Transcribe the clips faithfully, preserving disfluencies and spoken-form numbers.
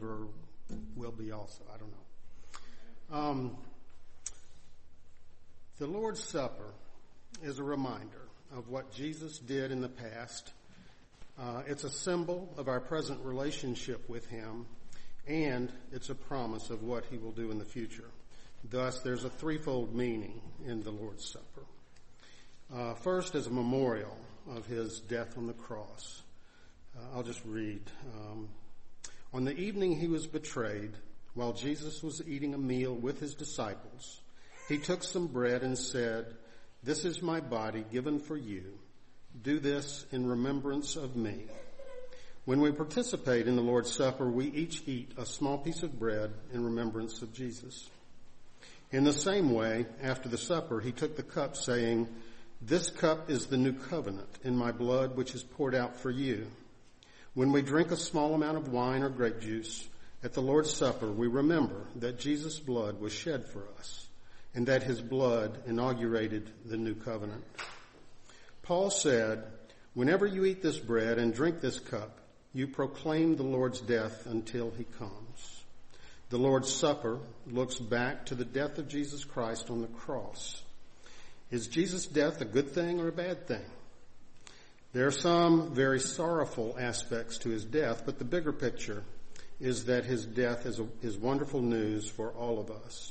or will be also. I don't know. Um, the Lord's Supper is a reminder of what Jesus did in the past. Uh, it's a symbol of our present relationship with him, and it's a promise of what he will do in the future. Thus, there's a threefold meaning in the Lord's Supper. Uh, first, as a memorial of his death on the cross. Uh, I'll just read. Um, on the evening he was betrayed, while Jesus was eating a meal with his disciples, he took some bread and said, "This is my body given for you. Do this in remembrance of me." When we participate in the Lord's Supper, we each eat a small piece of bread in remembrance of Jesus. In the same way, after the supper, he took the cup, saying, "This cup is the new covenant in my blood, which is poured out for you." When we drink a small amount of wine or grape juice at the Lord's Supper, we remember that Jesus' blood was shed for us and that his blood inaugurated the new covenant. Paul said, "Whenever you eat this bread and drink this cup, you proclaim the Lord's death until he comes." The Lord's Supper looks back to the death of Jesus Christ on the cross. Is Jesus' death a good thing or a bad thing? There are some very sorrowful aspects to his death, but the bigger picture is that his death is, a, is wonderful news for all of us.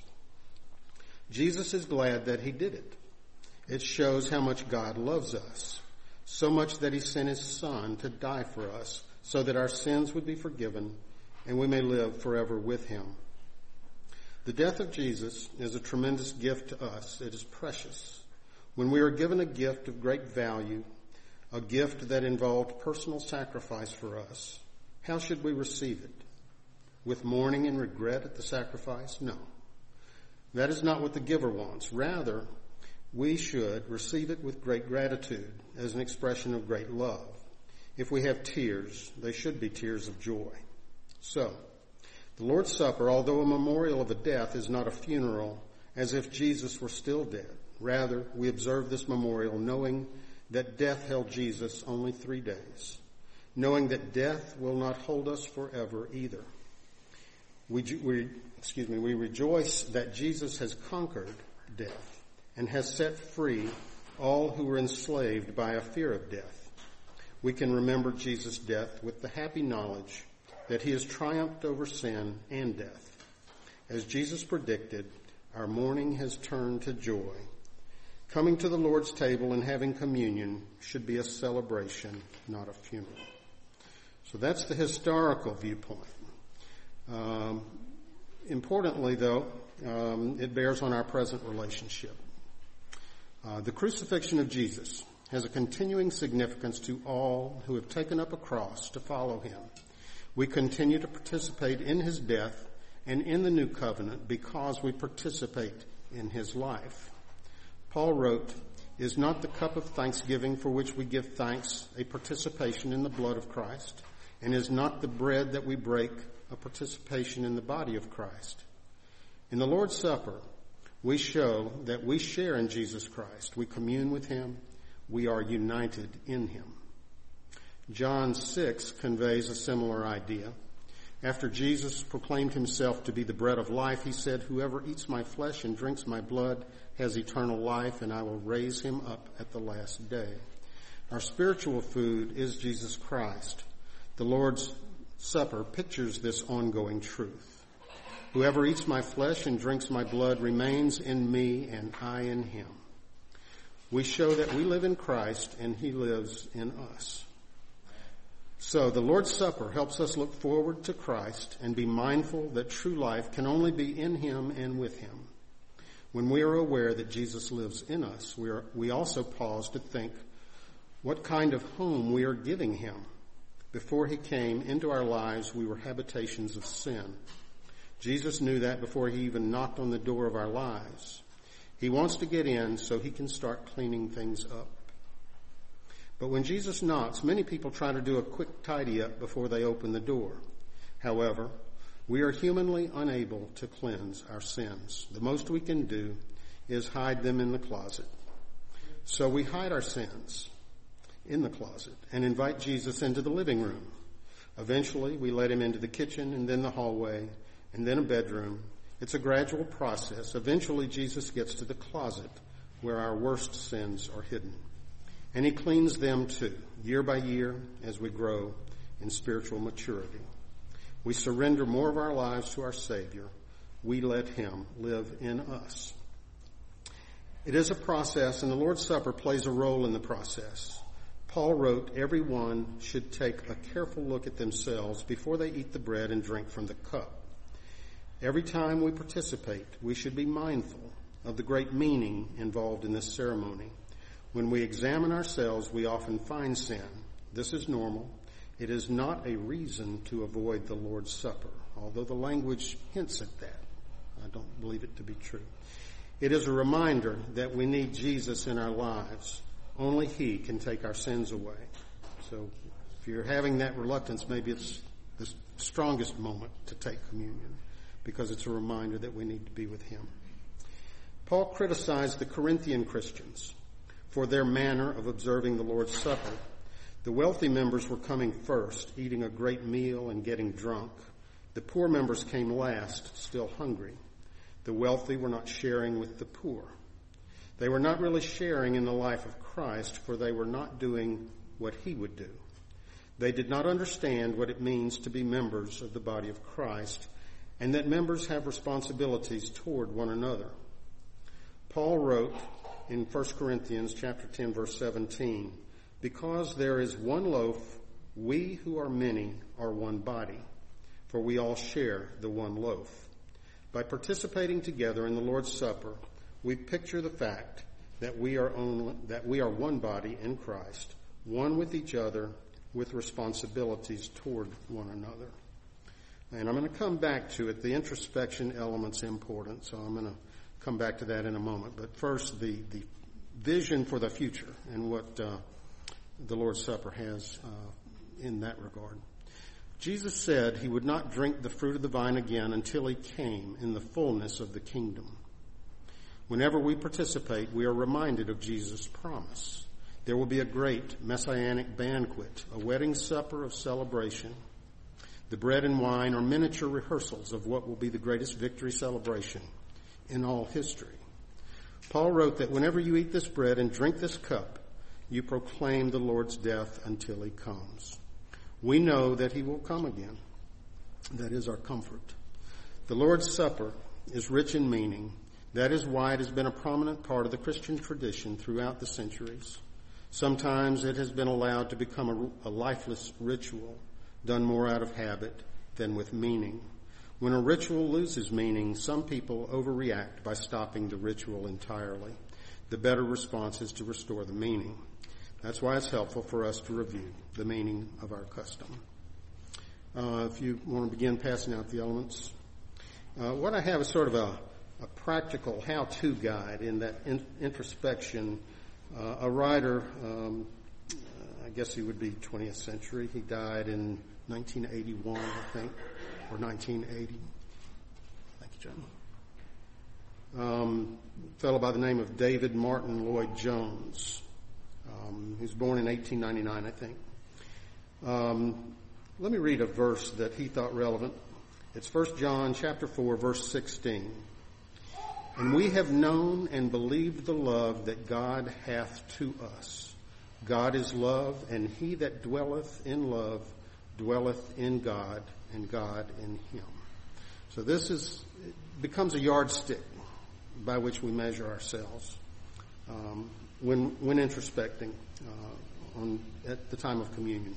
Jesus is glad that he did it. It shows how much God loves us, so much that he sent his Son to die for us so that our sins would be forgiven and we may live forever with him. The death of Jesus is a tremendous gift to us. It is precious. When we are given a gift of great value, a gift that involved personal sacrifice for us, how should we receive it? With mourning and regret at the sacrifice? No. That is not what the giver wants. Rather, we should receive it with great gratitude as an expression of great love. If we have tears, they should be tears of joy. So, the Lord's Supper, although a memorial of a death, is not a funeral as if Jesus were still dead. Rather, we observe this memorial knowing that death held Jesus only three days, knowing that death will not hold us forever either. We, we, excuse me, we rejoice that Jesus has conquered death and has set free all who were enslaved by a fear of death. We can remember Jesus' death with the happy knowledge that he has triumphed over sin and death. As Jesus predicted, our mourning has turned to joy. Coming to the Lord's table and having communion should be a celebration, not a funeral. So that's the historical viewpoint. Um, importantly, though, um, it bears on our present relationship. Uh, the crucifixion of Jesus has a continuing significance to all who have taken up a cross to follow him. We continue to participate in his death and in the new covenant because we participate in his life. Paul wrote, "Is not the cup of thanksgiving for which we give thanks a participation in the blood of Christ? And is not the bread that we break a participation in the body of Christ?" In the Lord's Supper, we show that we share in Jesus Christ. We commune with him. We are united in him. John six conveys a similar idea. After Jesus proclaimed himself to be the bread of life, he said, "Whoever eats my flesh and drinks my blood has eternal life, and I will raise him up at the last day." Our spiritual food is Jesus Christ. The Lord's Supper pictures this ongoing truth. Whoever eats my flesh and drinks my blood remains in me and I in him. We show that we live in Christ and he lives in us. So the Lord's Supper helps us look forward to Christ and be mindful that true life can only be in him and with him. When we are aware that Jesus lives in us, we, are, we also pause to think what kind of home we are giving him. Before he came into our lives, we were habitations of sin. Jesus knew that before he even knocked on the door of our lives. He wants to get in so he can start cleaning things up. But when Jesus knocks, many people try to do a quick tidy up before they open the door. However, we are humanly unable to cleanse our sins. The most we can do is hide them in the closet. So we hide our sins in the closet and invite Jesus into the living room. Eventually, we let him into the kitchen and then the hallway and then a bedroom. It's a gradual process. Eventually, Jesus gets to the closet where our worst sins are hidden. And he cleans them too, year by year, as we grow in spiritual maturity. We surrender more of our lives to our Savior. We let him live in us. It is a process, and the Lord's Supper plays a role in the process. Paul wrote, everyone should take a careful look at themselves before they eat the bread and drink from the cup. Every time we participate, we should be mindful of the great meaning involved in this ceremony. When we examine ourselves, we often find sin. This is normal. It is not a reason to avoid the Lord's Supper, although the language hints at that. I don't believe it to be true. It is a reminder that we need Jesus in our lives. Only he can take our sins away. So if you're having that reluctance, maybe it's the strongest moment to take communion, because it's a reminder that we need to be with him. Paul criticized the Corinthian Christians for their manner of observing the Lord's Supper. The wealthy members were coming first, eating a great meal and getting drunk. The poor members came last, still hungry. The wealthy were not sharing with the poor. They were not really sharing in the life of Christ, for they were not doing what he would do. They did not understand what it means to be members of the body of Christ, and that members have responsibilities toward one another. Paul wrote in First Corinthians chapter ten, verse seventeen, because there is one loaf, we who are many are one body, for we all share the one loaf. By participating together in the Lord's Supper, we picture the fact that we are only, that we are one body in Christ, one with each other, with responsibilities toward one another. And I'm going to come back to it. The introspection element's important, so I'm going to come back to that in a moment. But first, the, the vision for the future and what uh, the Lord's Supper has uh, in that regard. Jesus said he would not drink the fruit of the vine again until he came in the fullness of the kingdom. Whenever we participate, we are reminded of Jesus' promise. There will be a great messianic banquet, a wedding supper of celebration. The bread and wine are miniature rehearsals of what will be the greatest victory celebration in all history. Paul wrote that whenever you eat this bread and drink this cup, you proclaim the Lord's death until he comes. We know that he will come again. That is our comfort. The Lord's Supper is rich in meaning. That is why it has been a prominent part of the Christian tradition throughout the centuries. Sometimes it has been allowed to become a, a lifeless ritual, done more out of habit than with meaning. When a ritual loses meaning, some people overreact by stopping the ritual entirely. The better response is to restore the meaning. That's why it's helpful for us to review the meaning of our custom. Uh, if you want to begin passing out the elements. Uh, what I have is sort of a, a practical how-to guide in that in, introspection. Uh, a writer, um, I guess he would be twentieth century. He died in nineteen eighty-one, I think, or nineteen eighty. Thank you, John. Um, a fellow by the name of David Martin Lloyd Jones. Um, he was born in eighteen ninety-nine, I think. Um, let me read a verse that he thought relevant. It's First John chapter four, verse sixteen. And we have known and believed the love that God hath to us. God is love, and he that dwelleth in love dwelleth in God, and God in him. So this is it becomes a yardstick by which we measure ourselves um, when when introspecting uh, on at the time of communion.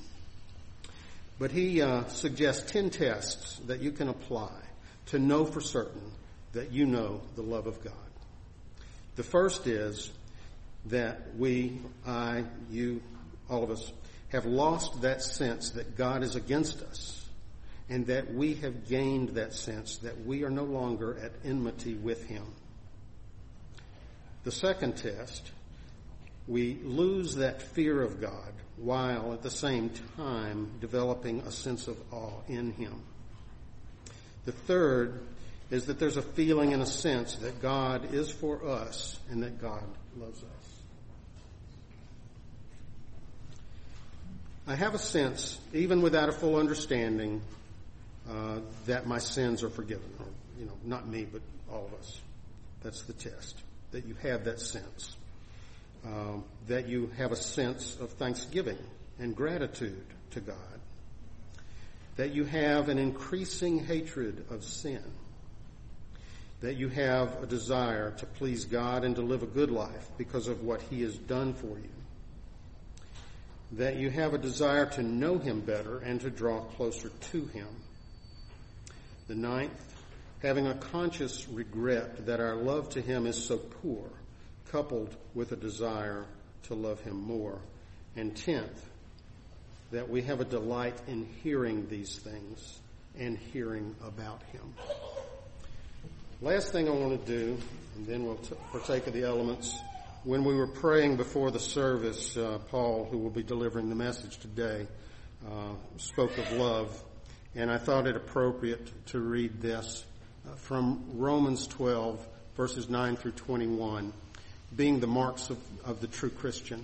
But he uh, suggests ten tests that you can apply to know for certain that you know the love of God. The first is that we, I, you, all of us, have lost that sense that God is against us, and that we have gained that sense that we are no longer at enmity with him. The second test, we lose that fear of God while at the same time developing a sense of awe in him. The third is that there's a feeling and a sense that God is for us and that God loves us. I have a sense, even without a full understanding, uh, that my sins are forgiven. Or, you know, not me, but all of us. That's the test, that you have that sense. Um, that you have a sense of thanksgiving and gratitude to God. That you have an increasing hatred of sin. That you have a desire to please God and to live a good life because of what He has done for you. That you have a desire to know Him better and to draw closer to Him. The ninth, having a conscious regret that our love to Him is so poor, coupled with a desire to love Him more. And tenth, that we have a delight in hearing these things and hearing about Him. Last thing I want to do, and then we'll t- partake of the elements. When we were praying before the service, uh, Paul, who will be delivering the message today, uh, spoke of love, and I thought it appropriate to read this uh, from Romans twelve, verses nine through twenty-one, being the marks of, of the true Christian.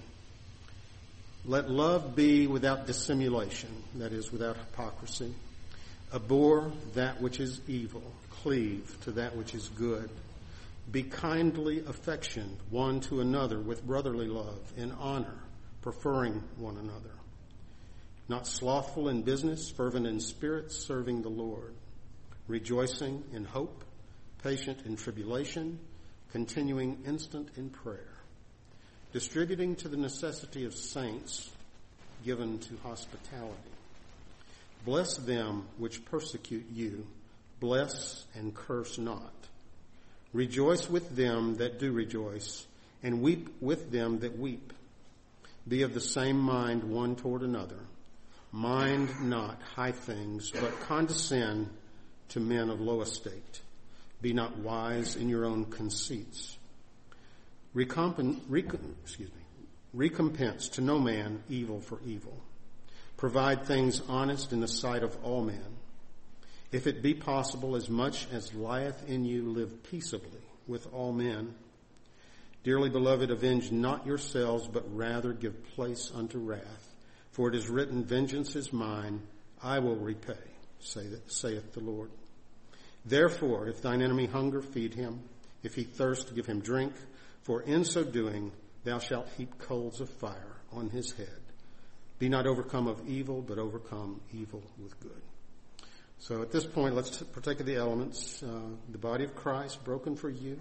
Let love be without dissimulation, that is, without hypocrisy. Abhor that which is evil, cleave to that which is good. Be kindly affectioned one to another with brotherly love, in honor, preferring one another. Not slothful in business, fervent in spirit, serving the Lord. Rejoicing in hope, patient in tribulation, continuing instant in prayer. Distributing to the necessity of saints, given to hospitality. Bless them which persecute you. Bless and curse not. Rejoice with them that do rejoice, and weep with them that weep. Be of the same mind one toward another. Mind not high things, but condescend to men of low estate. Be not wise in your own conceits. Recompen- rec- excuse me, recompense to no man evil for evil. Provide things honest in the sight of all men. If it be possible, as much as lieth in you, live peaceably with all men. Dearly beloved, avenge not yourselves, but rather give place unto wrath. For it is written, vengeance is mine, I will repay, say that, saith the Lord. Therefore, if thine enemy hunger, feed him. If he thirst, give him drink. For in so doing, thou shalt heap coals of fire on his head. Be not overcome of evil, but overcome evil with good. So at this point, let's partake of the elements. Uh, the body of Christ broken for you.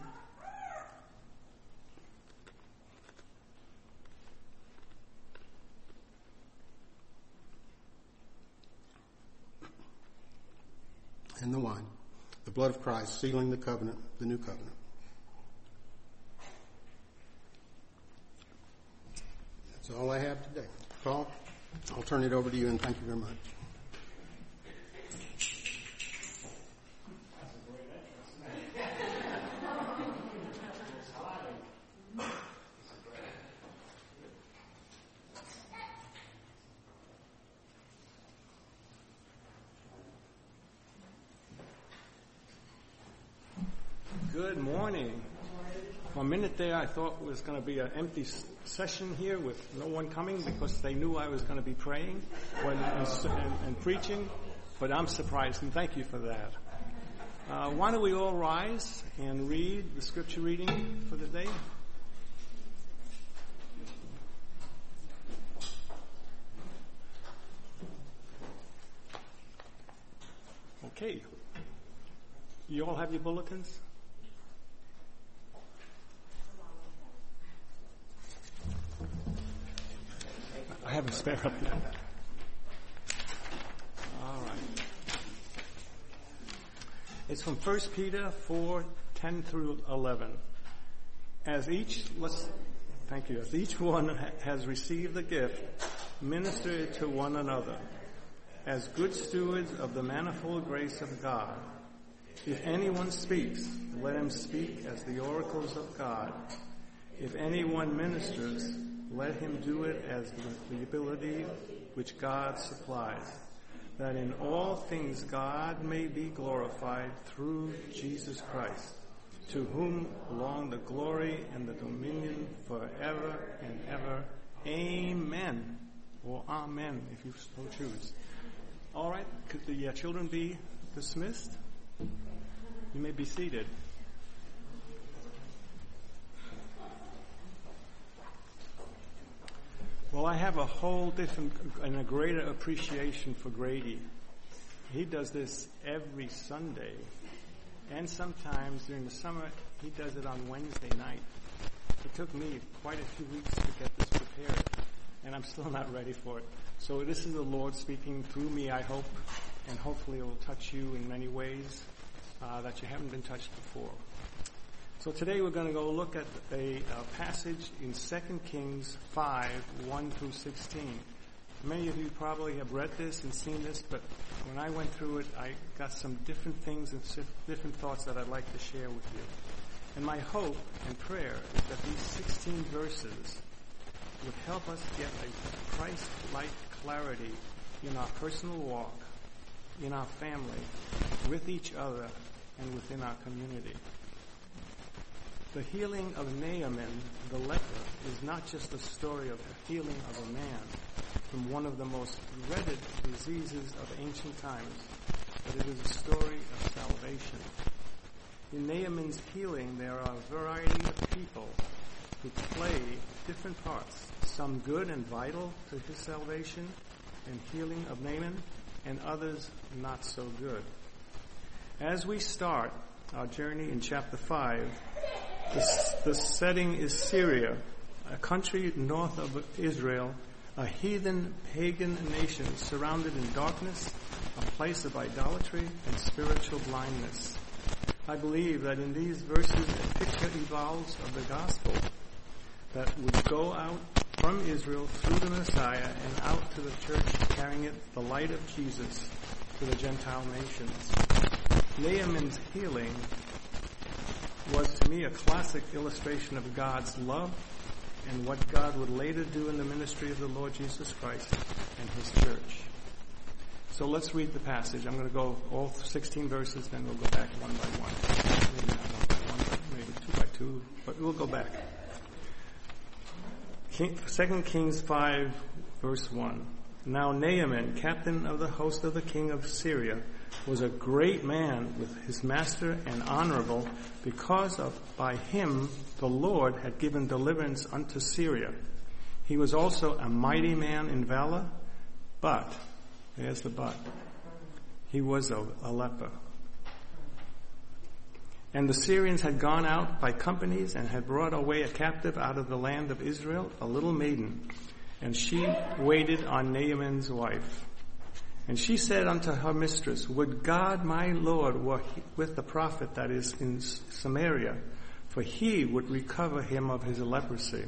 And the wine. The blood of Christ sealing the covenant, the new covenant. That's all I have today. Paul, I'll turn it over to you, and thank you very much. Good morning. For a minute there, I thought it was going to be an empty session here with no one coming because they knew I was going to be praying when, and, and, and preaching, but I'm surprised, and thank you for that. Uh, why don't we all rise and read the scripture reading for the day? Okay. You all have your bulletins? I have a spare up there. All right. It's from First Peter four, ten through eleven. As each, let's, thank you, as each one ha- has received the gift, minister it to one another, as good stewards of the manifold grace of God. If anyone speaks, let him speak as the oracles of God. If anyone ministers, let him do it as the ability which God supplies, that in all things God may be glorified through Jesus Christ, to whom belong the glory and the dominion forever and ever. Amen. or amen, if you so choose. All right, could the uh, children be dismissed? You may be seated. Well, I have a whole different and a greater appreciation for Grady. He does this every Sunday, and sometimes during the summer, he does it on Wednesday night. It took me quite a few weeks to get this prepared, and I'm still not ready for it. So this is the Lord speaking through me, I hope, and hopefully it will touch you in many ways uh, that you haven't been touched before. So today we're going to go look at a, a passage in Second Kings five, one through sixteen. Many of you probably have read this and seen this, but when I went through it, I got some different things and different thoughts that I'd like to share with you. And my hope and prayer is that these sixteen verses would help us get a Christ-like clarity in our personal walk, in our family, with each other, and within our community. The healing of Naaman, the leper, is not just a story of the healing of a man from one of the most dreaded diseases of ancient times, but it is a story of salvation. In Naaman's healing, there are a variety of people who play different parts, some good and vital to his salvation and healing of Naaman, and others not so good. As we start our journey in chapter five, the, the setting is Syria, a country north of Israel, a heathen pagan nation surrounded in darkness, a place of idolatry and spiritual blindness. I believe that in these verses a picture evolves of the gospel that would go out from Israel through the Messiah and out to the church, carrying it the light of Jesus to the Gentile nations. Naaman's healing was to me a classic illustration of God's love and what God would later do in the ministry of the Lord Jesus Christ and his church. So let's read the passage. I'm going to go all sixteen verses, then we'll go back one by one. Maybe not one by one, maybe two by two, but we'll go back. King, Second Kings five, verse one. Now Naaman, captain of the host of the king of Syria, was a great man with his master and honorable, because of by him the Lord had given deliverance unto Syria. He was also a mighty man in valor, but, there's the but, he was a, a leper. And the Syrians had gone out by companies and had brought away a captive out of the land of Israel, a little maiden, and she waited on Naaman's wife. And she said unto her mistress, Would God my Lord were with the prophet that is in Samaria, for he would recover him of his leprosy.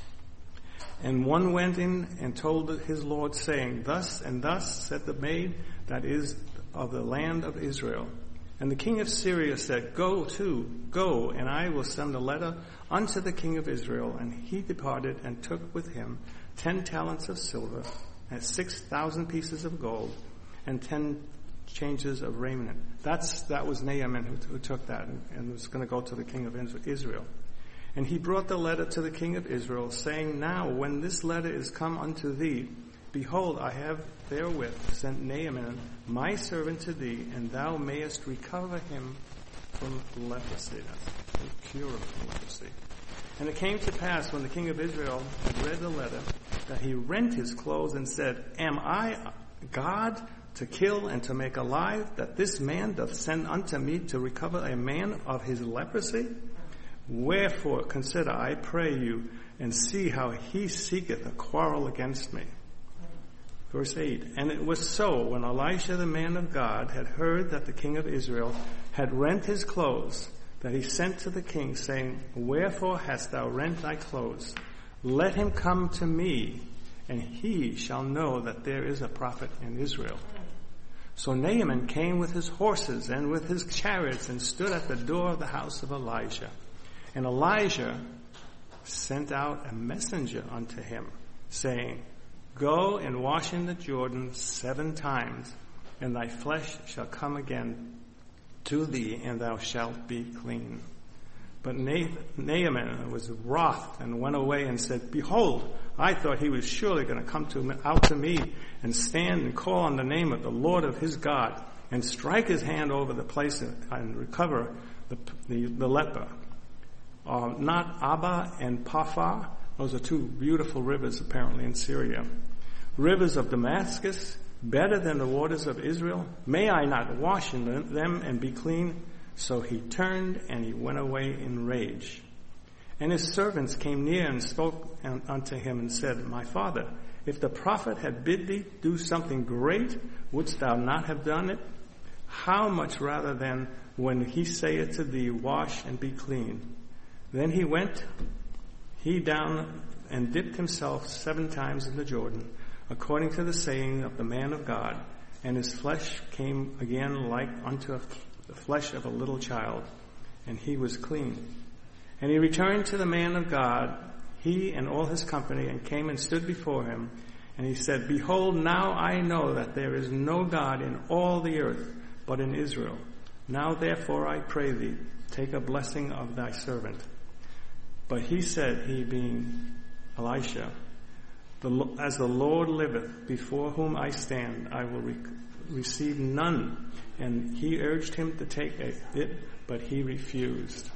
And one went in and told his Lord, saying, Thus and thus said the maid that is of the land of Israel. And the king of Syria said, Go to, go, and I will send a letter unto the king of Israel. And he departed and took with him ten talents of silver, and six thousand pieces of gold, and ten changes of raiment. That's, that was Naaman who, who took that and, and was going to go to the king of Israel. And he brought the letter to the king of Israel, saying, Now when this letter is come unto thee, behold, I have therewith sent Naaman, my servant, to thee, and thou mayest recover him from leprosy. That's cure him from leprosy. And it came to pass, when the king of Israel had read the letter, that he rent his clothes and said, Am I God to kill and to make alive, that this man doth send unto me to recover a man of his leprosy? Wherefore consider, I pray you, and see how he seeketh a quarrel against me. Verse eight, And it was so, when Elisha the man of God had heard that the king of Israel had rent his clothes, that he sent to the king, saying, Wherefore hast thou rent thy clothes? Let him come to me, and he shall know that there is a prophet in Israel. So Naaman came with his horses and with his chariots, and stood at the door of the house of Elijah. And Elijah sent out a messenger unto him, saying, Go and wash in the Jordan seven times, and thy flesh shall come again to thee, and thou shalt be clean. But Naaman was wroth and went away and said, Behold, I thought he was surely going to come to, out to me and stand and call on the name of the Lord of his God and strike his hand over the place and recover the, the, the leper. Uh, not Abba and Paphar, those are two beautiful rivers apparently in Syria. Rivers of Damascus, better than the waters of Israel. May I not wash in them and be clean? So he turned and he went away in rage. And his servants came near and spoke unto him and said, My father, if the prophet had bid thee do something great, wouldst thou not have done it? How much rather then when he saith to thee, Wash and be clean? Then he went, he down and dipped himself seven times in the Jordan, according to the saying of the man of God, and his flesh came again like unto the flesh of a little child, and he was clean. And he returned to the man of God, he and all his company, and came and stood before him, and he said, Behold, now I know that there is no God in all the earth but in Israel. Now therefore I pray thee, take a blessing of thy servant. But he said, he being Elisha, the, as the Lord liveth, before whom I stand, I will re- receive none. And he urged him to take it, but he refused.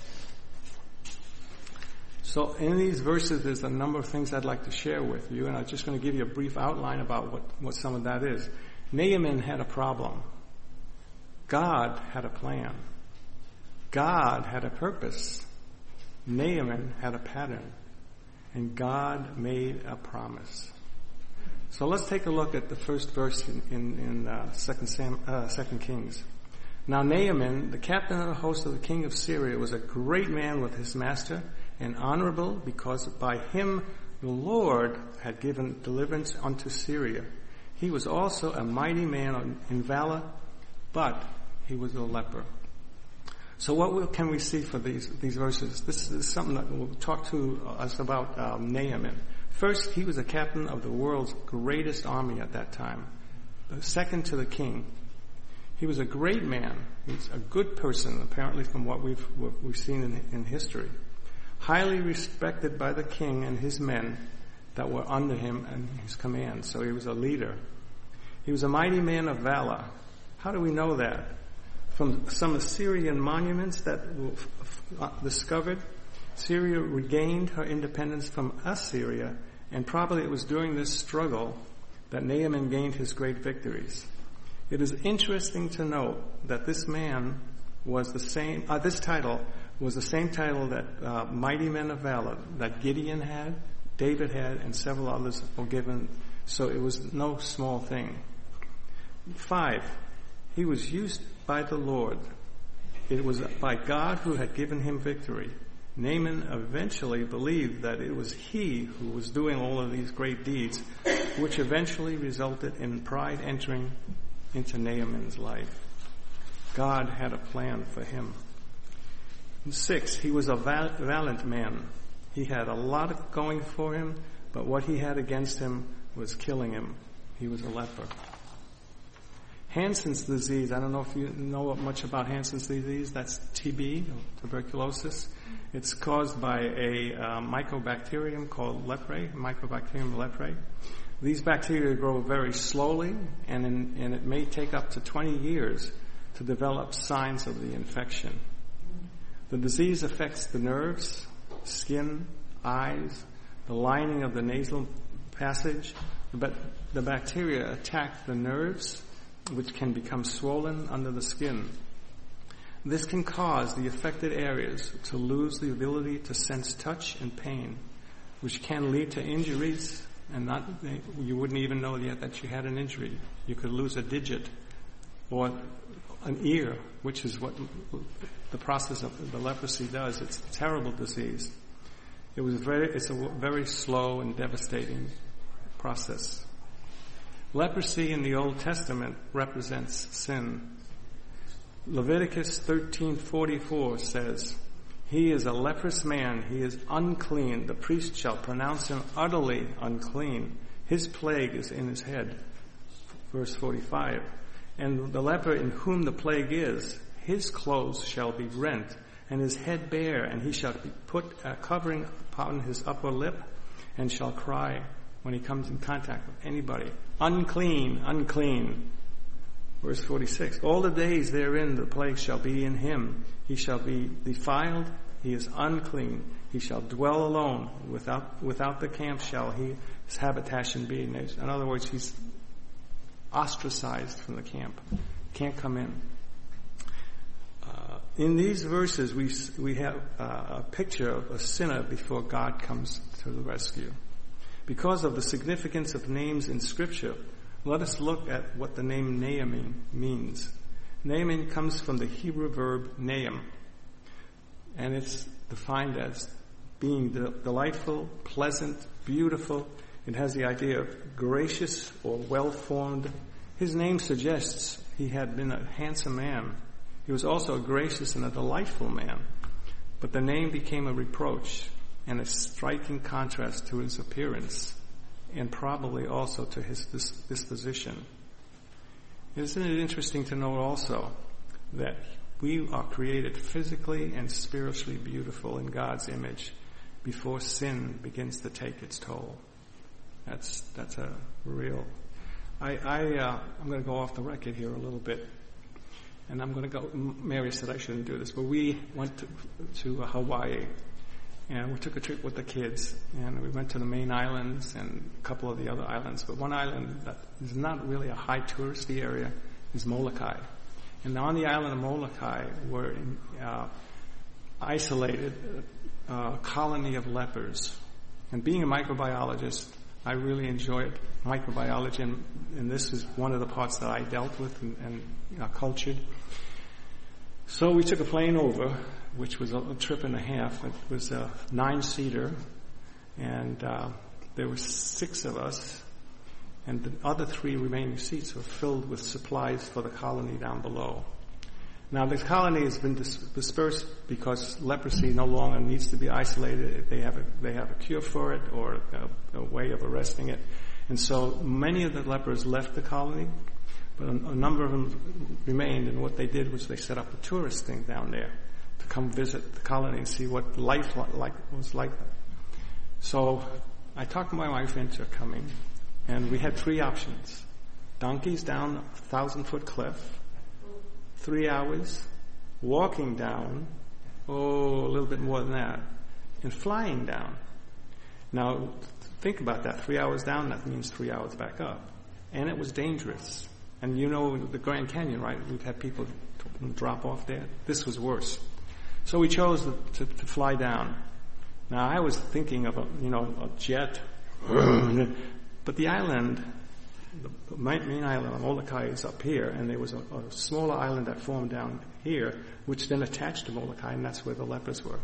So in these verses, there's a number of things I'd like to share with you, and I'm just going to give you a brief outline about what, what some of that is. Naaman had a problem. God had a plan. God had a purpose. Naaman had a pattern. And God made a promise. So let's take a look at the first verse in, in, in uh, Second, Sam, uh, Second Kings. Now Naaman, the captain of the host of the king of Syria, was a great man with his master and honorable, because by him the Lord had given deliverance unto Syria. He was also a mighty man in valor, but he was a leper. So what will, can we see for these these verses? This is something that will talk to us about um, Naaman. First, he was a captain of the world's greatest army at that time, second to the king. He was a great man. He's a good person, apparently, from what we've what we've seen in, in history. Highly respected by the king and his men that were under him and his command. So he was a leader. He was a mighty man of valor. How do we know that? From some Assyrian monuments that were discovered, Syria regained her independence from Assyria, and probably it was during this struggle that Naaman gained his great victories. It is interesting to note that this man was the same, uh, this title was the same title that uh, mighty men of valor that Gideon had, David had, and several others were given. So it was no small thing. Five, he was used by the Lord. It was by God who had given him victory. Naaman eventually believed that it was he who was doing all of these great deeds, which eventually resulted in pride entering into Naaman's life. God had a plan for him. Six, he was a val- valiant man. He had a lot going for him, but what he had against him was killing him. He was a leper. Hansen's disease, I don't know if you know much about Hansen's disease. That's T B, tuberculosis. It's caused by a uh, mycobacterium called leprae, Mycobacterium leprae. These bacteria grow very slowly, and, in, and it may take up to twenty years to develop signs of the infection. The disease affects the nerves, skin, eyes, the lining of the nasal passage, but the bacteria attack the nerves, which can become swollen under the skin. This can cause the affected areas to lose the ability to sense touch and pain, which can lead to injuries, and not you wouldn't even know yet that you had an injury. You could lose a digit or an ear, which is what the process of the leprosy does. It's a terrible disease. It was very, it's a very slow and devastating process. Leprosy in the Old Testament represents sin. Leviticus thirteen forty-four says, "He is a leprous man, he is unclean. The priest shall pronounce him utterly unclean. His plague is in his head." Verse forty-five, "And the leper in whom the plague is, his clothes shall be rent, and his head bare, and he shall be put a covering upon his upper lip, and shall cry when he comes in contact with anybody, unclean, unclean. Verse forty-six, all the days therein the plague shall be in him. He shall be defiled, he is unclean. He shall dwell alone. Without without the camp shall he, his habitation be. In other words, he's ostracized from the camp. Can't come in. Uh, in these verses, we we have uh, a picture of a sinner before God comes to the rescue. Because of the significance of names in Scripture, let us look at what the name Naaman means. Naaman comes from the Hebrew verb naam, and it's defined as being de- delightful, pleasant, beautiful. It has the idea of gracious or well-formed. His name suggests he had been a handsome man. He was also a gracious and a delightful man. But the name became a reproach and a striking contrast to his appearance, and probably also to his dis- disposition. Isn't it interesting to know also that we are created physically and spiritually beautiful in God's image before sin begins to take its toll? That's that's a real. I, I uh, I'm going to go off the record here a little bit, and I'm going to go. Mary said I shouldn't do this, but we went to, to Hawaii. And we took a trip with the kids, and we went to the main islands and a couple of the other islands. But one island that is not really a high touristy area is Molokai. And on the island of Molokai were in, uh, isolated a uh, colony of lepers. And being a microbiologist, I really enjoyed microbiology, and, and this is one of the parts that I dealt with and, and uh, cultured. So we took a plane over, which was a, a trip and a half. It was a nine-seater, and uh, there were six of us, and the other three remaining seats were filled with supplies for the colony down below. Now, the colony has been dis- dispersed because leprosy no longer needs to be isolated. They have a, they have a cure for it or a, a way of arresting it. And so many of the lepers left the colony, but a, a number of them remained, and what they did was they set up a tourist thing down there to come visit the colony and see what life like was like. So I talked my wife into coming, and we had three options. Donkeys down a thousand-foot cliff, three hours, walking down, oh, a little bit more than that, and flying down. Now, think about that. Three hours down, that means three hours back up. And it was dangerous. And you know the Grand Canyon, right? We've had people drop off there. This was worse. So we chose to, to, to fly down. Now, I was thinking of a, you know, a jet. But the island, the main island of Molokai is up here, and there was a, a smaller island that formed down here, which then attached to Molokai, and that's where the lepers were.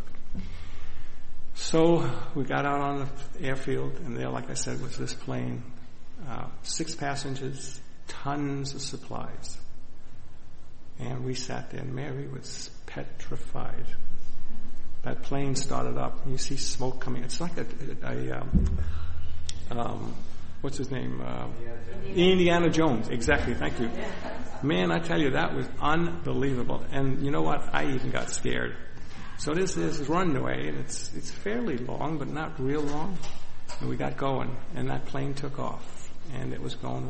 So we got out on the airfield, and there, like I said, was this plane, uh, six passengers, tons of supplies. And we sat there, and Mary was petrified. That plane started up, and you see smoke coming. It's like a, a, a um, um, what's his name? Uh, Indiana Jones. Exactly. Thank you. Man, I tell you, that was unbelievable. And you know what? I even got scared. So this is runway, and it's it's fairly long, but not real long. And we got going, and that plane took off, and it was going,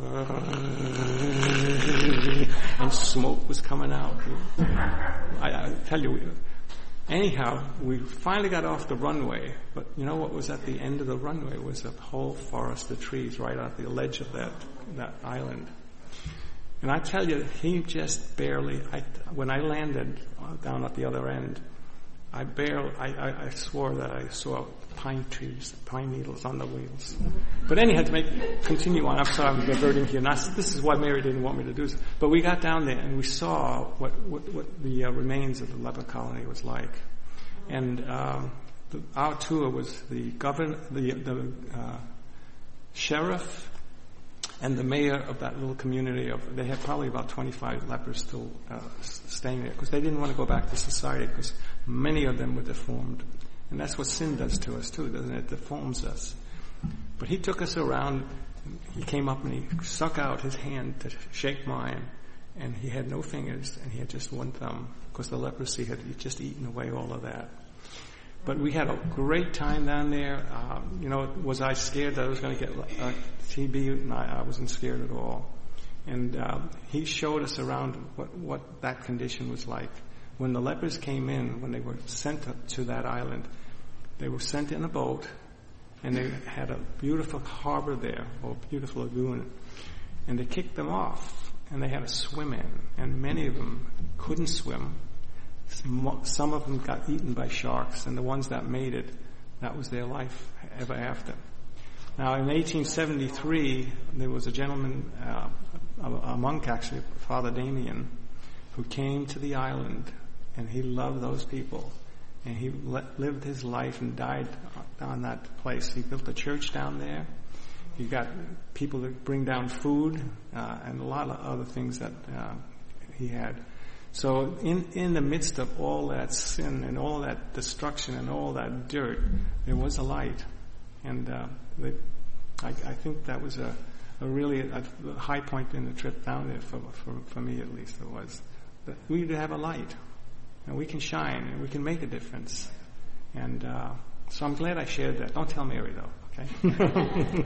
and smoke was coming out. I, I tell you, we, anyhow, we finally got off the runway, but you know what was at the end of the runway was a whole forest of trees right at the ledge of that that island. And I tell you, he just barely, I, when I landed down at the other end, I barely, I, I, I swore that I saw pine trees, pine needles on the wheels. But anyhow, to make, continue on, I'm sorry I'm diverting here. Not, this is why Mary didn't want me to do this. But we got down there and we saw what, what, what the uh, remains of the leper colony was like. And um, the, our tour was the governor, the, the uh, sheriff, and the mayor of that little community. Of they had probably about twenty-five lepers still uh, staying there because they didn't want to go back to society because many of them were deformed. And that's what sin does to us too, doesn't it? It deforms us. But he took us around. He came up and he stuck out his hand to shake mine. and he had no fingers, and he had just one thumb, because the leprosy had just eaten away all of that. But we had a great time down there. Um, you know, was I scared that I was going to get uh, T B? No, I wasn't scared at all. And uh, he showed us around what, what that condition was like. When the lepers came in, when they were sent to that island, they were sent in a boat, and they had a beautiful harbor there, or beautiful lagoon, and they kicked them off, and they had to swim in, and many of them couldn't swim. Some of them got eaten by sharks, and the ones that made it, that was their life ever after. Now, in eighteen seventy-three, there was a gentleman, uh, a, a monk actually, Father Damien, who came to the island, and he loved those people, and he le- lived his life and died on that place. He built a church down there. He got people to bring down food, uh, and a lot of other things that uh, he had. So in, in the midst of all that sin and all that destruction and all that dirt, there was a light. And uh, they, I, I think that was a, a really a, a high point in the trip down there, for, for, for me at least it was. That we have a light, and we can shine, and we can make a difference. And uh, so I'm glad I shared that. Don't tell Mary, though, okay?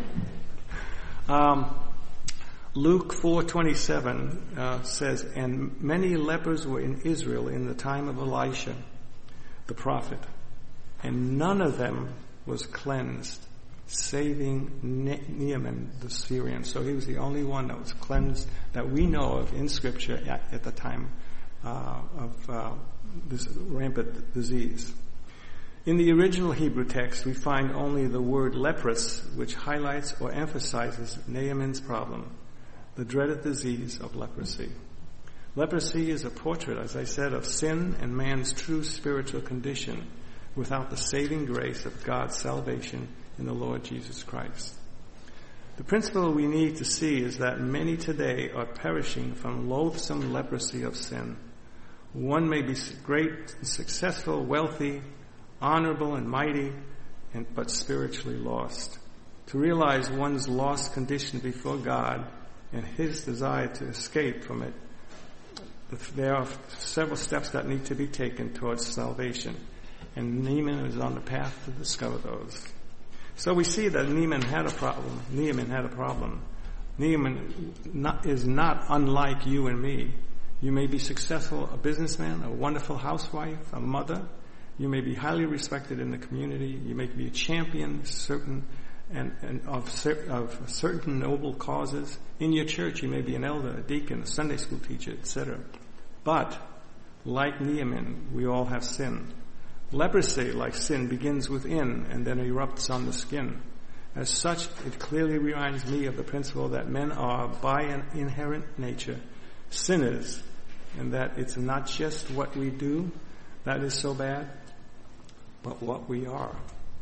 um, Luke four twenty-seven uh, says, "And many lepers were in Israel in the time of Elisha, the prophet, and none of them was cleansed, saving ne- Naaman the Syrian." So he was the only one that was cleansed that we know of in Scripture at, at the time uh, of uh, this rampant disease. In the original Hebrew text, we find only the word leprous, which highlights or emphasizes Naaman's problem, the dreaded disease of leprosy. Leprosy is a portrait, as I said, of sin and man's true spiritual condition without the saving grace of God's salvation in the Lord Jesus Christ. The principle we need to see is that many today are perishing from loathsome leprosy of sin. One may be great, successful, wealthy, honorable, and mighty, and but spiritually lost. To realize one's lost condition before God and his desire to escape from it, there are several steps that need to be taken towards salvation, and Naaman is on the path to discover those. So we see that Naaman had a problem. Naaman had a problem. Naaman not, is not unlike you and me. You may be successful, a businessman, a wonderful housewife, a mother. You may be highly respected in the community. You may be a champion, certain and, and of, of certain noble causes. In your church, you may be an elder, a deacon, a Sunday school teacher, et cetera. But, like Naaman, we all have sin. Leprosy, like sin, begins within and then erupts on the skin. As such, it clearly reminds me of the principle that men are, by an inherent nature, sinners, and that it's not just what we do that is so bad, but what we are.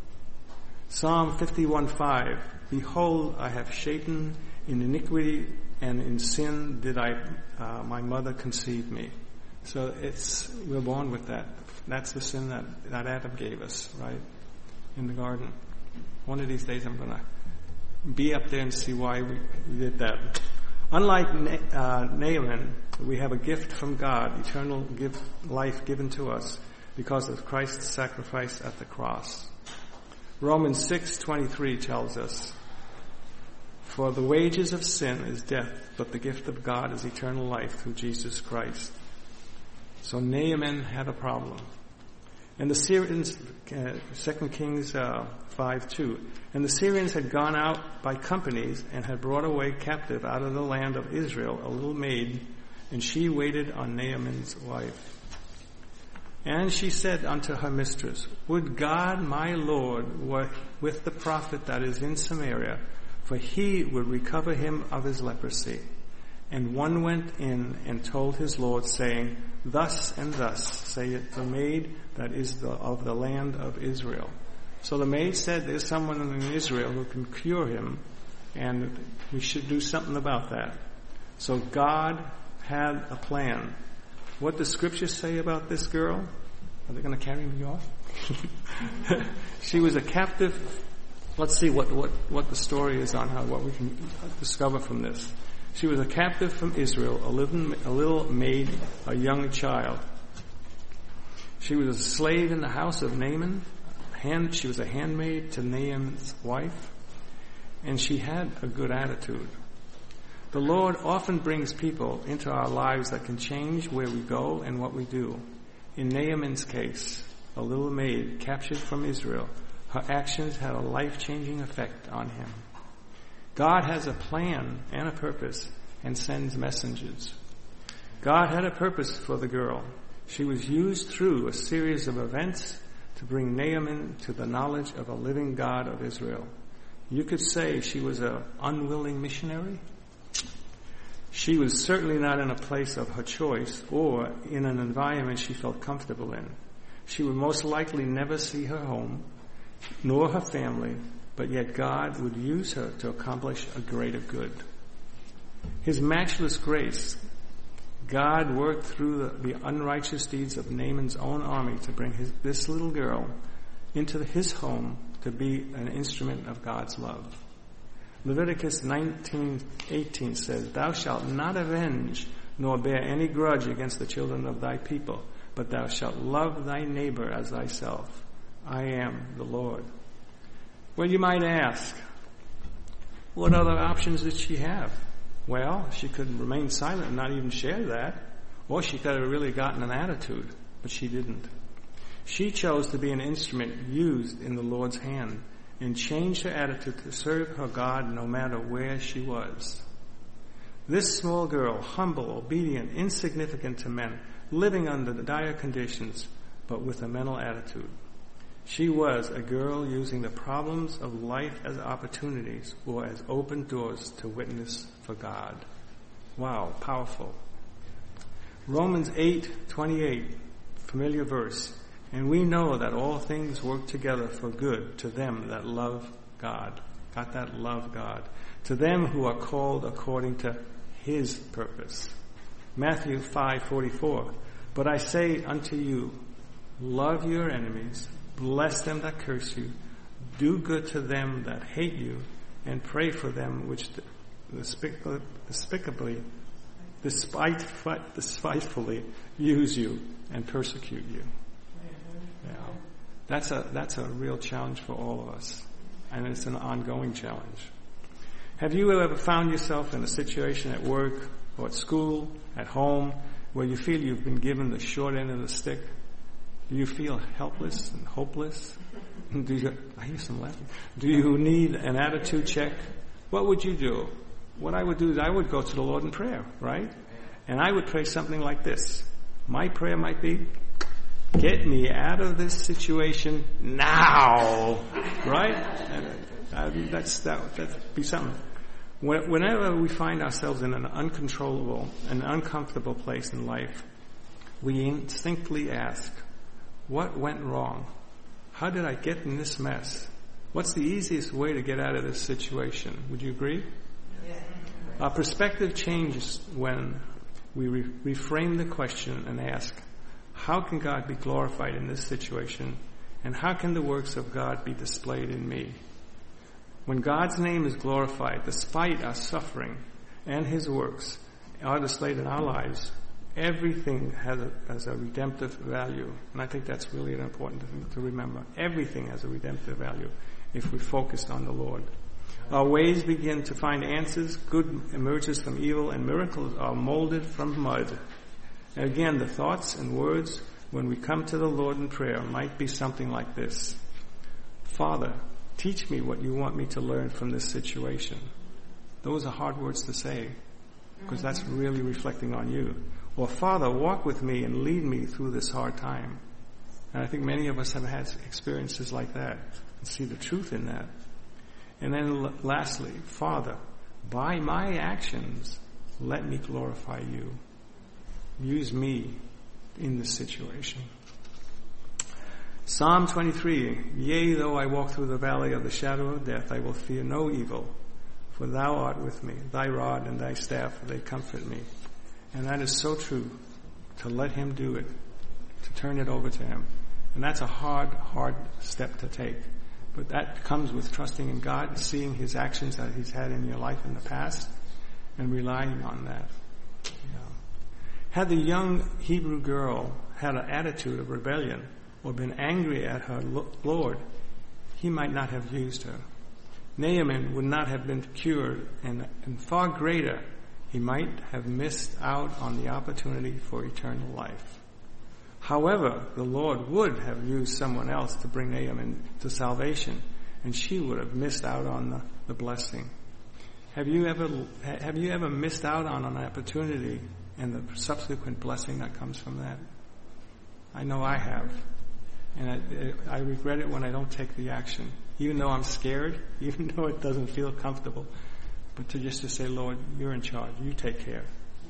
Psalm fifty-one five, "Behold, I have shapen in iniquity, and in sin did I, uh, my mother conceive me." So it's, we're born with that. That's the sin that, that Adam gave us, right? In the garden. One of these days I'm going to be up there and see why we did that. Unlike uh, Naaman, we have a gift from God, eternal gift, life given to us because of Christ's sacrifice at the cross. Romans six twenty-three tells us, "For the wages of sin is death, but the gift of God is eternal life through Jesus Christ." So Naaman had a problem. And the Syrians, uh, Second Kings uh, five two, "And the Syrians had gone out by companies and had brought away captive out of the land of Israel a little maid, and she waited on Naaman's wife. And she said unto her mistress, Would God my Lord were with the prophet that is in Samaria, for he would recover him of his leprosy. And one went in and told his Lord, saying, Thus and thus saith the maid that is the, of the land of Israel." So the maid said, "There's someone in Israel who can cure him, and we should do something about that." So God had a plan. What does Scripture say about this girl? Are they going to carry me off? She was a captive. Let's see what, what, what the story is on her, what we can discover from this. She was a captive from Israel, a little, a little maid, a young child. She was a slave in the house of Naaman. Hand, she was a handmaid to Naaman's wife, and she had a good attitude. The Lord often brings people into our lives that can change where we go and what we do. In Naaman's case, a little maid captured from Israel, her actions had a life-changing effect on him. God has a plan and a purpose and sends messengers. God had a purpose for the girl. She was used through a series of events to bring Naaman to the knowledge of a living God of Israel. You could say she was an unwilling missionary. She was certainly not in a place of her choice or in an environment she felt comfortable in. She would most likely never see her home, nor her family, but yet God would use her to accomplish a greater good. His matchless grace, God worked through the, the unrighteous deeds of Naaman's own army to bring his, this little girl into his home to be an instrument of God's love. Leviticus nineteen eighteen says, "Thou shalt not avenge nor bear any grudge against the children of thy people, but thou shalt love thy neighbor as thyself. I am the Lord." Well, you might ask, what other options did she have? Well, she could remain silent and not even share that, or she could have really gotten an attitude, but she didn't. She chose to be an instrument used in the Lord's hand and changed her attitude to serve her God no matter where she was. This small girl, humble, obedient, insignificant to men, living under the dire conditions, but with a mental attitude. She was a girl using the problems of life as opportunities or as open doors to witness for God. Wow, powerful. Romans eight twenty-eight, familiar verse. "And we know that all things work together for good to them that love God." Got that? Love God. "To them who are called according to His purpose." Matthew five forty-four. "But I say unto you, love your enemies, bless them that curse you, do good to them that hate you, and pray for them which despicably, despite, despitefully use you and persecute you." Yeah. That's a, that's a real challenge for all of us. And it's an ongoing challenge. Have you ever found yourself in a situation at work or at school, at home, where you feel you've been given the short end of the stick? Do you feel helpless and hopeless? Do you, I hear some laughing. Do you need an attitude check? What would you do? What I would do is I would go to the Lord in prayer, right? And I would pray something like this. My prayer might be, get me out of this situation now, right? And, uh, that's, that, that'd be something. Whenever we find ourselves in an uncontrollable and uncomfortable place in life, we instinctively ask, what went wrong? How did I get in this mess? What's the easiest way to get out of this situation? Would you agree? Yeah. Our perspective changes when we re- reframe the question and ask, how can God be glorified in this situation? And how can the works of God be displayed in me? When God's name is glorified, despite our suffering and His works are displayed in our lives, everything has a, has a redemptive value. And I think that's really an important thing to remember. Everything has a redemptive value if we're focused on the Lord. Our ways begin to find answers, good emerges from evil, and miracles are molded from mud. And again, the thoughts and words when we come to the Lord in prayer might be something like this. Father, teach me what you want me to learn from this situation. Those are hard words to say, because that's really reflecting on you. Or, Father, walk with me and lead me through this hard time. And I think many of us have had experiences like that and see the truth in that. And then l- lastly, Father, by my actions, let me glorify you. Use me in this situation. Psalm twenty-three, yea, though I walk through the valley of the shadow of death, I will fear no evil, for thou art with me. Thy rod and thy staff, they comfort me. And that is so true, to let Him do it, to turn it over to Him. And that's a hard, hard step to take. But that comes with trusting in God, seeing His actions that He's had in your life in the past, and relying on that. Yeah. Had the young Hebrew girl had an attitude of rebellion or been angry at her Lord, he might not have used her. Naaman would not have been cured, and, and far greater, he might have missed out on the opportunity for eternal life. However, the Lord would have used someone else to bring Naaman to salvation, and she would have missed out on the, the blessing. Have you ever have you ever missed out on an opportunity and the subsequent blessing that comes from that? I know I have, and I, I regret it when I don't take the action, even though I'm scared, even though it doesn't feel comfortable. But to just to say, Lord, you're in charge. You take care.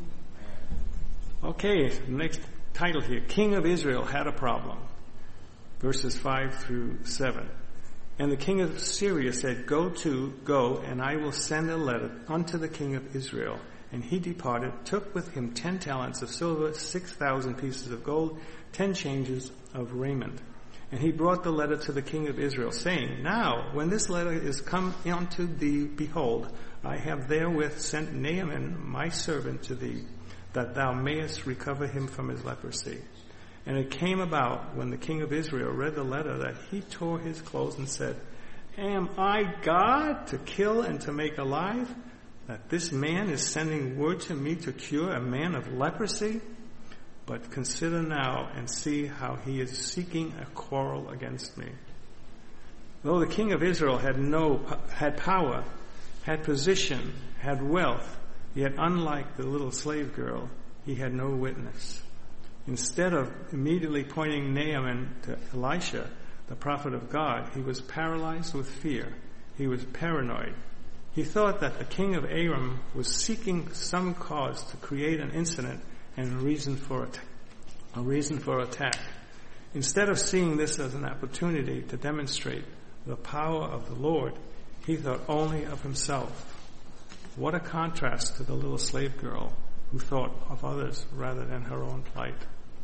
Okay, the next title here, King of Israel had a problem. Verses five through seven. And the king of Syria said, Go to, go, and I will send a letter unto the king of Israel. And he departed, took with him ten talents of silver, six thousand pieces of gold, ten changes of raiment. And he brought the letter to the king of Israel, saying, Now, when this letter is come unto thee, behold, I have therewith sent Naaman my servant to thee, that thou mayest recover him from his leprosy. And it came about, when the king of Israel read the letter, that he tore his clothes and said, Am I God to kill and to make alive, that this man is sending word to me to cure a man of leprosy? But consider now and see how he is seeking a quarrel against me. Though the king of Israel had no had power, had position, had wealth, yet unlike the little slave girl, he had no witness. Instead of immediately pointing Naaman to Elisha, the prophet of God, he was paralyzed with fear. He was paranoid. He thought that the king of Aram was seeking some cause to create an incident and a reason for attack. A reason for attack. Instead of seeing this as an opportunity to demonstrate the power of the Lord, he thought only of himself. What a contrast to the little slave girl who thought of others rather than her own plight.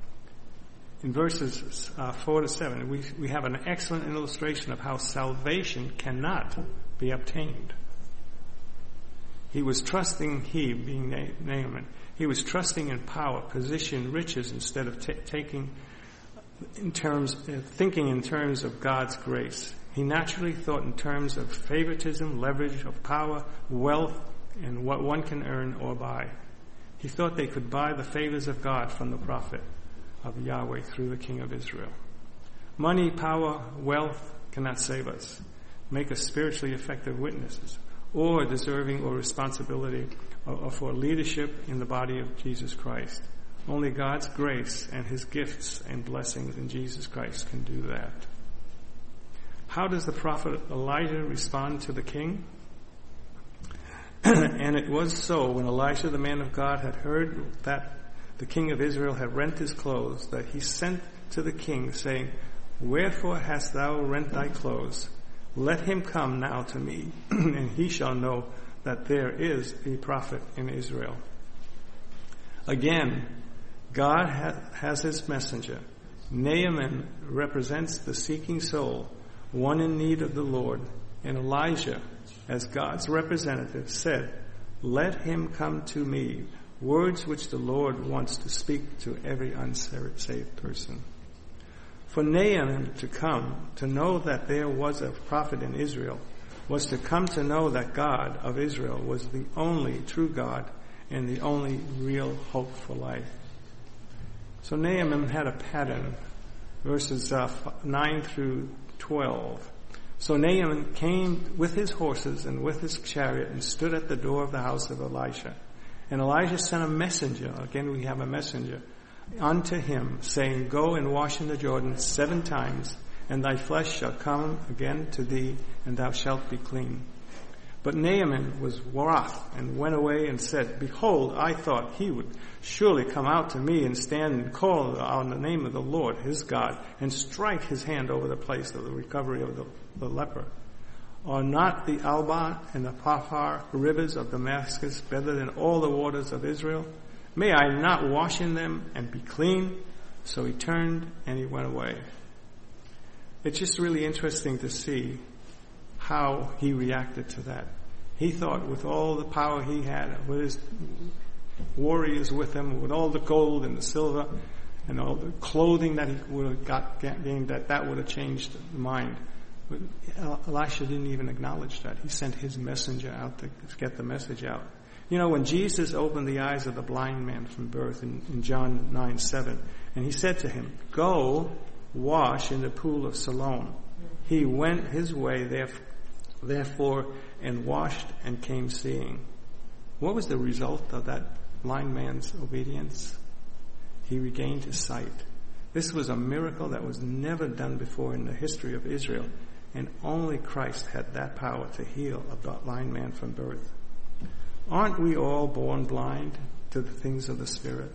In verses uh, four to seven, we, we have an excellent illustration of how salvation cannot be obtained. He was trusting, he being Naaman, he was trusting in power, position, riches, instead of t- taking in terms, uh, thinking in terms of God's grace. He naturally thought in terms of favoritism, leverage of power, wealth, and what one can earn or buy. He thought they could buy the favors of God from the prophet of Yahweh through the king of Israel. Money, power, wealth cannot save us, make us spiritually effective witnesses, or deserving or responsibility or for leadership in the body of Jesus Christ. Only God's grace and his gifts and blessings in Jesus Christ can do that. How does the prophet Elijah respond to the king? And it was so, when Elisha, the man of God, had heard that the king of Israel had rent his clothes, that he sent to the king, saying, Wherefore hast thou rent thy clothes? Let him come now to me, and he shall know that there is a prophet in Israel. Again, God ha- has his messenger. Naaman represents the seeking soul, one in need of the Lord, and Elijah, as God's representative, said, Let him come to me, words which the Lord wants to speak to every unsaved person. For Naaman to come, to know that there was a prophet in Israel, was to come to know that God of Israel was the only true God and the only real hope for life. So Naaman had a pattern, verses uh, nine through twelve. So Naaman came with his horses and with his chariot and stood at the door of the house of Elisha. And Elijah sent a messenger, again we have a messenger, unto him, saying, Go and wash in the Jordan seven times, and thy flesh shall come again to thee, and thou shalt be clean. But Naaman was wroth, and went away and said, Behold, I thought he would surely come out to me and stand and call on the name of the Lord, his God, and strike his hand over the place of the recovery of the, the leper. Are not the Alba and the Pharpar rivers of Damascus better than all the waters of Israel? May I not wash in them and be clean? So he turned and he went away. It's just really interesting to see how he reacted to that. He thought with all the power he had, with his warriors with him, with all the gold and the silver and all the clothing that he would have got gained, that that would have changed the mind. But Elisha didn't even acknowledge that. He sent his messenger out to get the message out. You know, when Jesus opened the eyes of the blind man from birth in, in John nine seven, and he said to him, "Go wash in the pool of Siloam." He went his way therefore and washed and came seeing. What was the result of that blind man's obedience? He regained his sight. This was a miracle that was never done before in the history of Israel, and only Christ had that power to heal a blind man from birth. Aren't we all born blind to the things of the Spirit?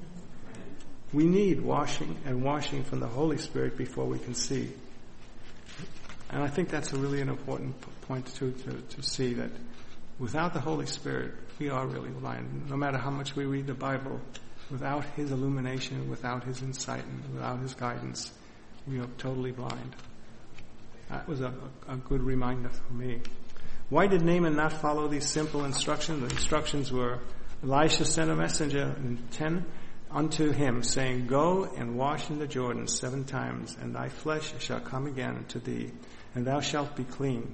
We need washing and washing from the Holy Spirit before we can see. And I think that's a really an important point too, to, to see that without the Holy Spirit, we are really blind. No matter how much we read the Bible, without His illumination, without His insight, and without His guidance, we are totally blind. That was a, a good reminder for me. Why did Naaman not follow these simple instructions? The instructions were, Elisha sent a messenger in ten unto him, saying, "Go and wash in the Jordan seven times, and thy flesh shall come again to thee, and thou shalt be clean."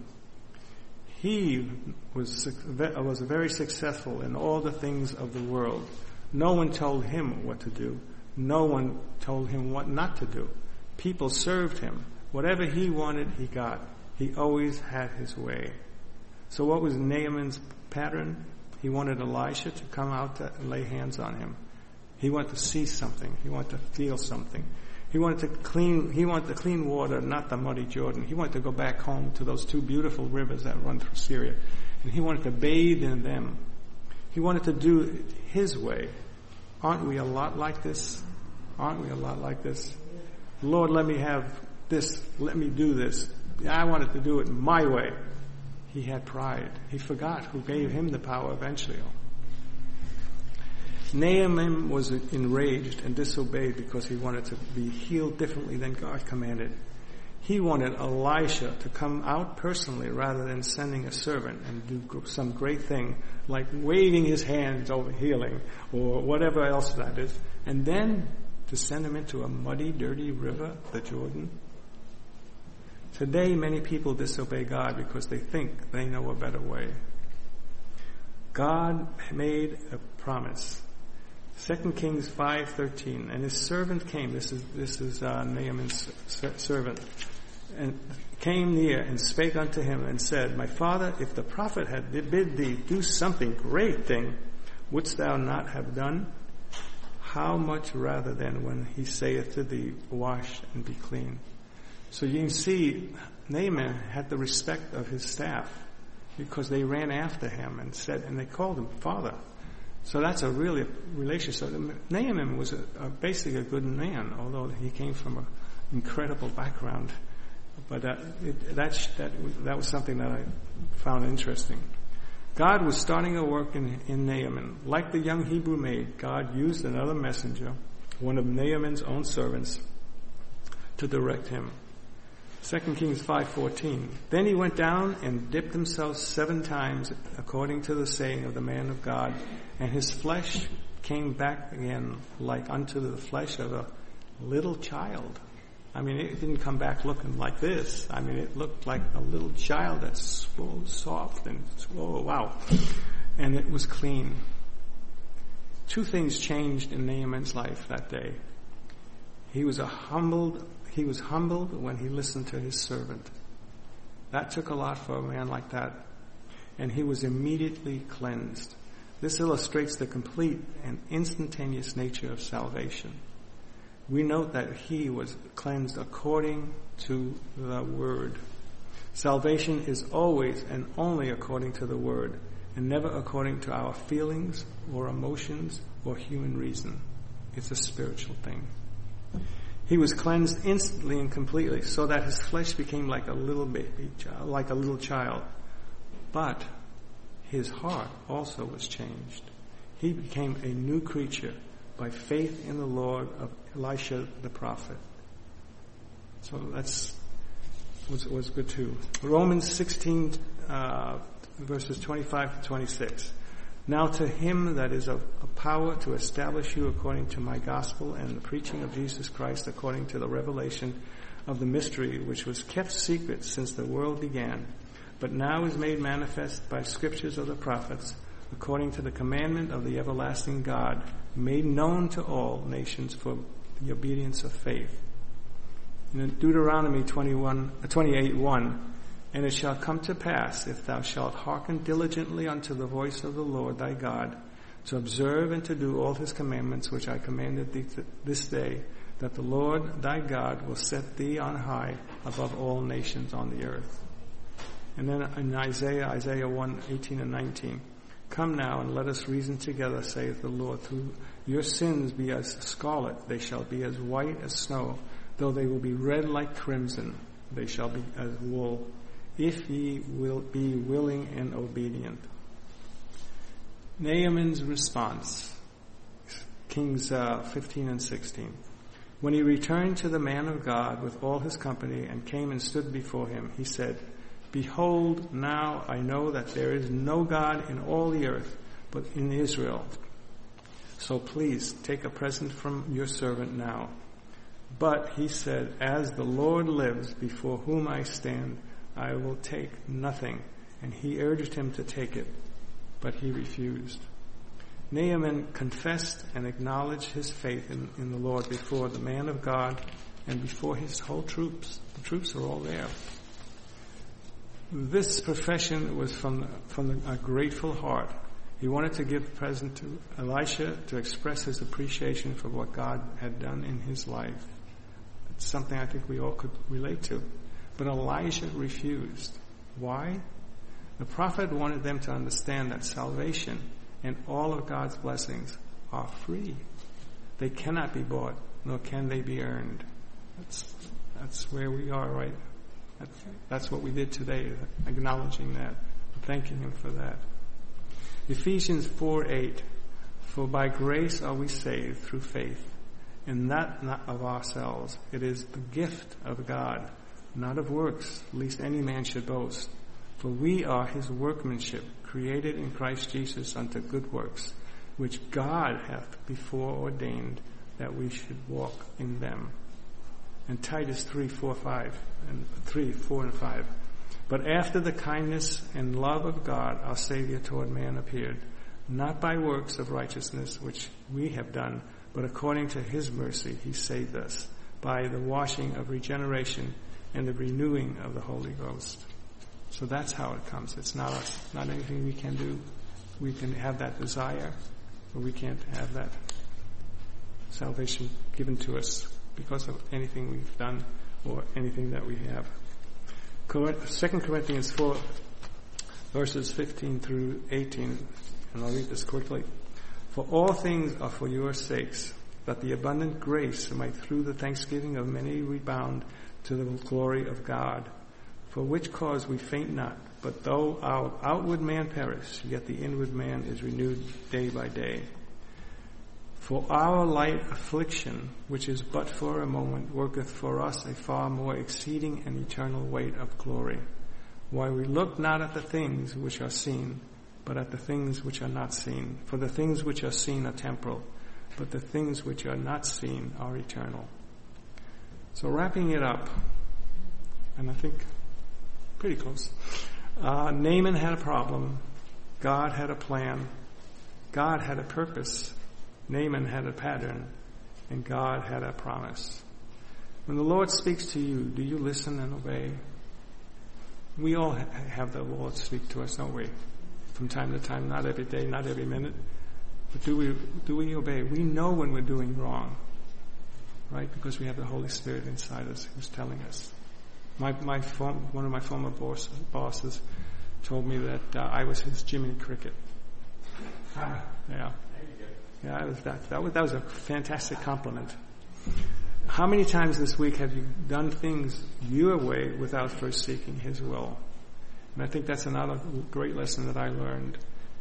He was was very successful in all the things of the world. No one told him what to do. No one told him what not to do. People served him. Whatever he wanted, he got. He always had his way. So what was Naaman's pattern? He wanted Elisha to come out to lay hands on him. He wanted to see something. He wanted to feel something. He wanted to clean, he wanted the clean water, not the muddy Jordan. He wanted to go back home to those two beautiful rivers that run through Syria. And he wanted to bathe in them. He wanted to do it his way. Aren't we a lot like this? Aren't we a lot like this? Lord, let me have this. Let me do this. I wanted to do it my way. He had pride. He forgot who gave him the power eventually. Naaman was enraged and disobeyed because he wanted to be healed differently than God commanded. He wanted Elisha to come out personally rather than sending a servant and do some great thing like waving his hands over healing or whatever else that is, and then to send him into a muddy, dirty river, the Jordan. Today, many people disobey God because they think they know a better way. God made a promise. Second Kings five thirteen, and his servant came. This is this is uh, Naaman's servant, and came near and spake unto him and said, "My father, if the prophet had bid thee do something great thing, wouldst thou not have done? How much rather then when he saith to thee, wash and be clean?" So you can see Naaman had the respect of his staff because they ran after him and said, and they called him father. So that's a really relationship. So Naaman was a, a, basically a good man, although he came from an incredible background. But uh, it, that, that, that was something that I found interesting. God was starting a work in, in Naaman. Like the young Hebrew maid, God used another messenger, one of Naaman's own servants, to direct him. Second Kings five fourteen. Then he went down and dipped himself seven times according to the saying of the man of God, and his flesh came back again like unto the flesh of a little child. I mean, it didn't come back looking like this. I mean, it looked like a little child that's so soft and, oh, wow. And it was clean. Two things changed in Naaman's life that day. He was a humbled He was humbled when he listened to his servant. That took a lot for a man like that. And he was immediately cleansed. This illustrates the complete and instantaneous nature of salvation. We note that he was cleansed according to the Word. Salvation is always and only according to the Word, and never according to our feelings or emotions or human reason. It's a spiritual thing. He was cleansed instantly and completely, so that his flesh became like a little baby, like a little child. But his heart also was changed. He became a new creature by faith in the Lord of Elisha the prophet. So that's was was good too. Romans sixteen uh, verses twenty-five to twenty-six. Now to him that is of power to establish you according to my gospel and the preaching of Jesus Christ according to the revelation of the mystery which was kept secret since the world began, but now is made manifest by scriptures of the prophets, according to the commandment of the everlasting God, made known to all nations for the obedience of faith. In Deuteronomy twenty-one, twenty-eight one, and it shall come to pass, if thou shalt hearken diligently unto the voice of the Lord thy God, to observe and to do all his commandments which I commanded thee th- this day, that the Lord thy God will set thee on high above all nations on the earth. And then in Isaiah, Isaiah one, eighteen and nineteen, come now and let us reason together, saith the Lord. Through your sins be as scarlet, they shall be as white as snow. Though they will be red like crimson, they shall be as wool, if ye will be willing and obedient. Naaman's response, Kings uh, fifteen and sixteen. When he returned to the man of God with all his company and came and stood before him, he said, Behold, now I know that there is no God in all the earth but in Israel. So please take a present from your servant now. But he said, As the Lord lives, before whom I stand, I will take nothing. And he urged him to take it, but he refused. Naaman confessed and acknowledged his faith in, in the Lord before the man of God and before his whole troops. The troops are all there. This profession was from, from a grateful heart. He wanted to give a present to Elisha to express his appreciation for what God had done in his life. It's something I think we all could relate to. But Elijah refused. Why? The prophet wanted them to understand that salvation and all of God's blessings are free. They cannot be bought, nor can they be earned. That's, that's where we are, right? That's, that's what we did today, acknowledging that, thanking him for that. Ephesians four eight, for by grace are we saved through faith, and that not of ourselves. It is the gift of God, not of works, lest any man should boast. For we are his workmanship, created in Christ Jesus unto good works, which God hath before ordained that we should walk in them. And Titus three, four, five, and three, four, and five. But after the kindness and love of God, our Savior toward man appeared, not by works of righteousness which we have done, but according to his mercy he saved us, by the washing of regeneration and the renewing of the Holy Ghost. So that's how it comes. It's not us, not anything we can do. We can have that desire, but we can't have that salvation given to us because of anything we've done or anything that we have. Second Corinthians four, verses fifteen through eighteen, and I'll read this quickly. For all things are for your sakes, that the abundant grace might through the thanksgiving of many rebound to the glory of God. For which cause we faint not, but though our outward man perish, yet the inward man is renewed day by day. For our light affliction, which is but for a moment, worketh for us a far more exceeding and eternal weight of glory. Why we look not at the things which are seen, but at the things which are not seen. For the things which are seen are temporal, but the things which are not seen are eternal. So wrapping it up, and I think pretty close. Uh, Naaman had a problem. God had a plan. God had a purpose. Naaman had a pattern. And God had a promise. When the Lord speaks to you, do you listen and obey? We all ha- have the Lord speak to us, don't we? From time to time, not every day, not every minute. But do we, do we obey? We know when we're doing wrong. Right? Because we have the Holy Spirit inside us who's telling us. My, my form, one of my former boss, bosses told me that uh, I was his Jiminy Cricket. Yeah, yeah, I was that. That was, that was a fantastic compliment. How many times this week have you done things your way without first seeking his will? And I think that's another great lesson that I learned.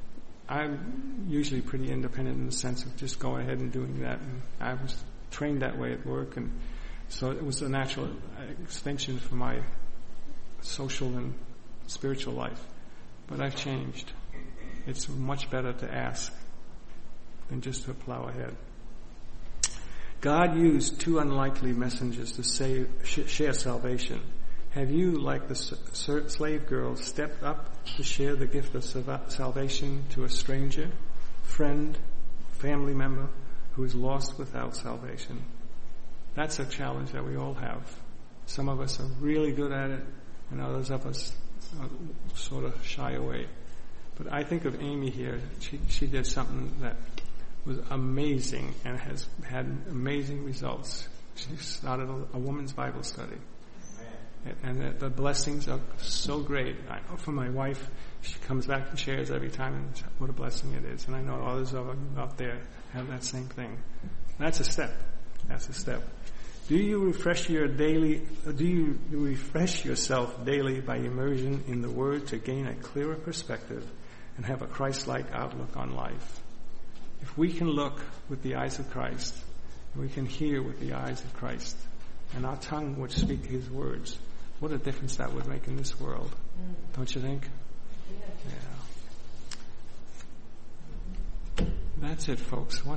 I'm usually pretty independent in the sense of just going ahead and doing that. And I was trained that way at work, and so it was a natural extension for my social and spiritual life. But I've changed. It's much better to ask than just to plow ahead. God used two unlikely messengers to save, sh- share salvation. Have you, like the s- slave girl, stepped up to share the gift of salvation to a stranger, friend, family member who is lost without salvation? That's a challenge that we all have. Some of us are really good at it, and others of us uh, sort of shy away. But I think of Amy here. She, she did something that was amazing and has had amazing results. She started a, a woman's Bible study. And the, the blessings are so great. I know for my wife, she comes back and shares every time, and what a blessing it is. And I know others of you out there have that same thing. That's a step. That's a step. Do you refresh your daily? Do you refresh yourself daily by immersion in the Word to gain a clearer perspective and have a Christ-like outlook on life? If we can look with the eyes of Christ, we can hear with the eyes of Christ, and our tongue would speak His words, what a difference that would make in this world. Don't you think? Yeah. That's it, folks.